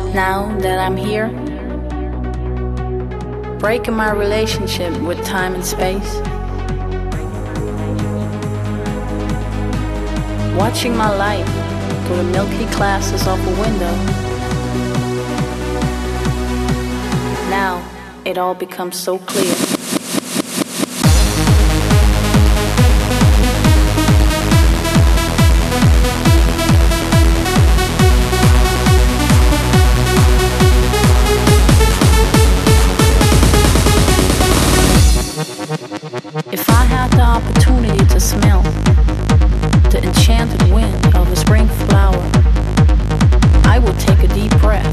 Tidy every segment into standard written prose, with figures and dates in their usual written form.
Now that I'm here, breaking my relationship with time and space, watching my life through the milky glasses of a window. Now it all becomes so clear. If I had the opportunity to smell the enchanted wind of a spring flower, I would take a deep breath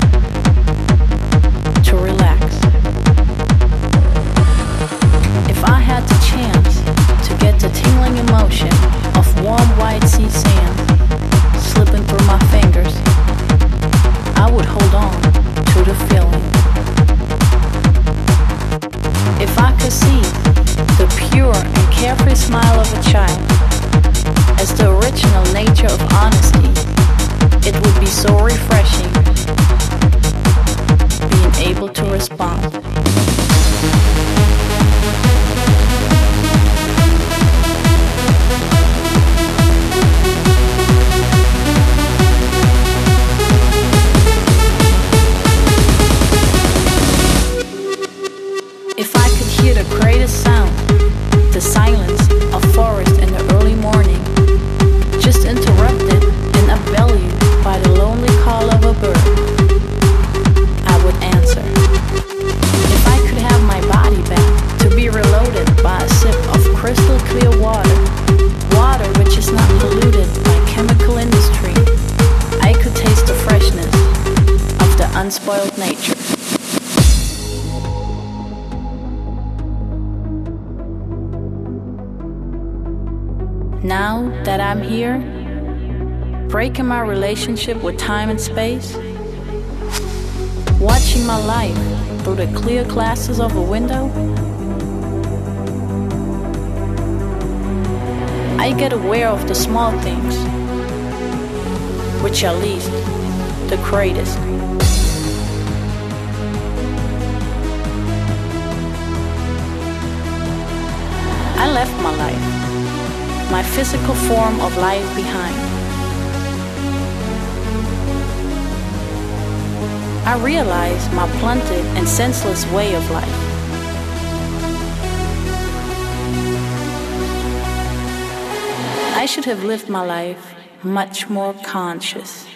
to relax. If I had the chance to get the tingling emotion of warm white sea sand slipping through my fingers, I would hold on to the feeling. If I could see the pure and carefree smile of a child as the original nature of honesty, it would be so refreshing being able to respond. If I could hear the greatest sound, the silence of forest in the early morning, just interrupted and upvalued by the lonely call of a bird, I would answer. If I could have my body back to be reloaded by a sip of crystal clear water, water which is not polluted by chemical industry, I could taste the freshness of the unspoiled nature. Now that I'm here, breaking my relationship with time and space, watching my life through the clear glasses of a window, I get aware of the small things, which are least the greatest. I left my life, my physical form of life behind. I realized my blunted and senseless way of life. I should have lived my life much more conscious.